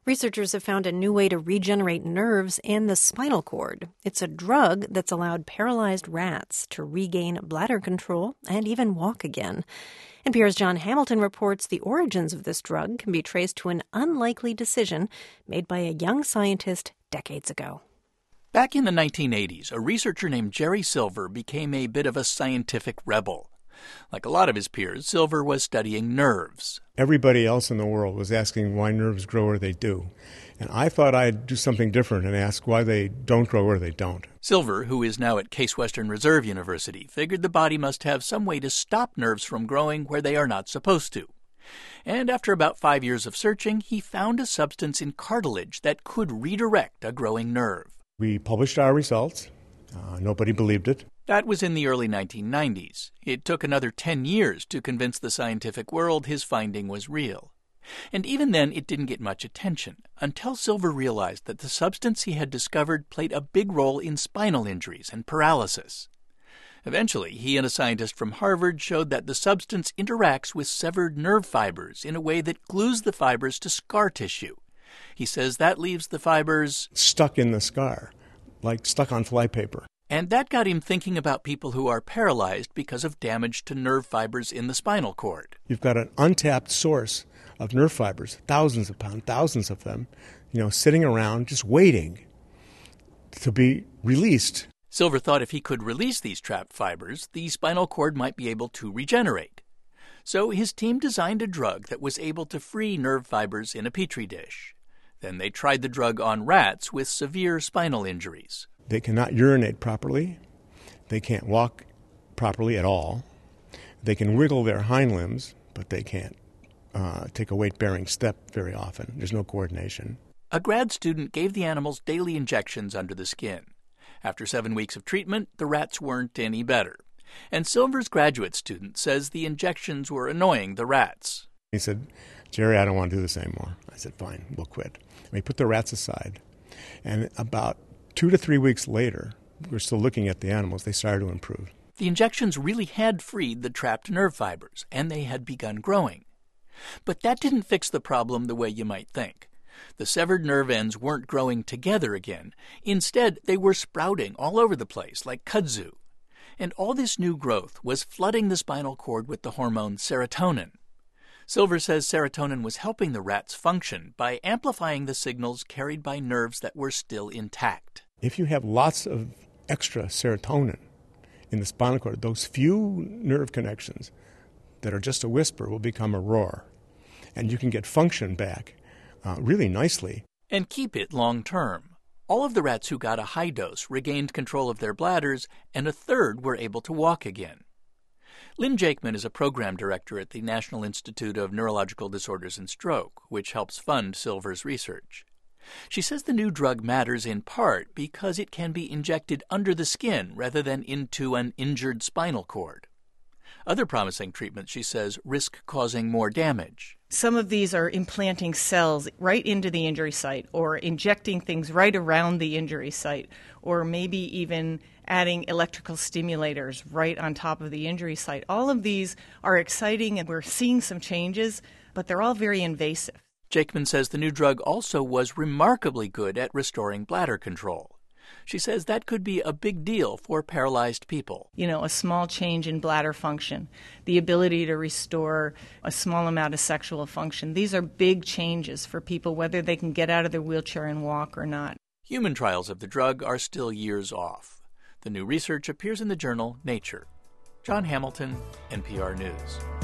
Researchers have found a new way to regenerate nerves and the spinal cord. It's a drug that's allowed paralyzed rats to regain bladder control and even walk again. NPR's John Hamilton reports the origins of this drug can be traced to an unlikely decision made by a young scientist decades ago. Back in the 1980s, a researcher named Jerry Silver became a bit of a scientific rebel. Like a lot of his peers, Silver was studying nerves. Everybody else in the world was asking why nerves grow or they do. And I thought I'd do something different and ask why they don't grow or they don't. Silver, who is now at Case Western Reserve University, figured the body must have some way to stop nerves from growing where they are not supposed to. And after about 5 years of searching, he found a substance in cartilage that could redirect a growing nerve. We published our results. Nobody believed it. That was in the early 1990s. It took another 10 years to convince the scientific world his finding was real. And even then, it didn't get much attention, until Silver realized that the substance he had discovered played a big role in spinal injuries and paralysis. Eventually, he and a scientist from Harvard showed that the substance interacts with severed nerve fibers in a way that glues the fibers to scar tissue. He says that leaves the fibers stuck in the scar, like stuck on flypaper. And that got him thinking about people who are paralyzed because of damage to nerve fibers in the spinal cord. You've got an untapped source of nerve fibers, thousands of pounds, thousands of them, sitting around just waiting to be released. Silver thought if he could release these trapped fibers, the spinal cord might be able to regenerate. So his team designed a drug that was able to free nerve fibers in a petri dish. Then they tried the drug on rats with severe spinal injuries. They cannot urinate properly. They can't walk properly at all. They can wiggle their hind limbs, but they can't take a weight-bearing step very often. There's no coordination. A grad student gave the animals daily injections under the skin. After 7 weeks of treatment, the rats weren't any better. And Silver's graduate student says the injections were annoying the rats. He said, "Jerry, I don't want to do this anymore." I said, "Fine, we'll quit." We put the rats aside. And about 2 to 3 weeks later, we're still looking at the animals, they started to improve. The injections really had freed the trapped nerve fibers, and they had begun growing. But that didn't fix the problem the way you might think. The severed nerve ends weren't growing together again. Instead, they were sprouting all over the place like kudzu. And all this new growth was flooding the spinal cord with the hormone serotonin. Silver says serotonin was helping the rats function by amplifying the signals carried by nerves that were still intact. If you have lots of extra serotonin in the spinal cord, those few nerve connections that are just a whisper will become a roar. And you can get function back really nicely. And keep it long term. All of the rats who got a high dose regained control of their bladders, and a third were able to walk again. Lynn Jakeman is a program director at the National Institute of Neurological Disorders and Stroke, which helps fund Silver's research. She says the new drug matters in part because it can be injected under the skin rather than into an injured spinal cord. Other promising treatments, she says, risk causing more damage. Some of these are implanting cells right into the injury site or injecting things right around the injury site, or maybe even adding electrical stimulators right on top of the injury site. All of these are exciting and we're seeing some changes, but they're all very invasive. Jakeman says the new drug also was remarkably good at restoring bladder control. She says that could be a big deal for paralyzed people. A small change in bladder function, the ability to restore a small amount of sexual function. These are big changes for people, whether they can get out of their wheelchair and walk or not. Human trials of the drug are still years off. The new research appears in the journal Nature. John Hamilton, NPR News.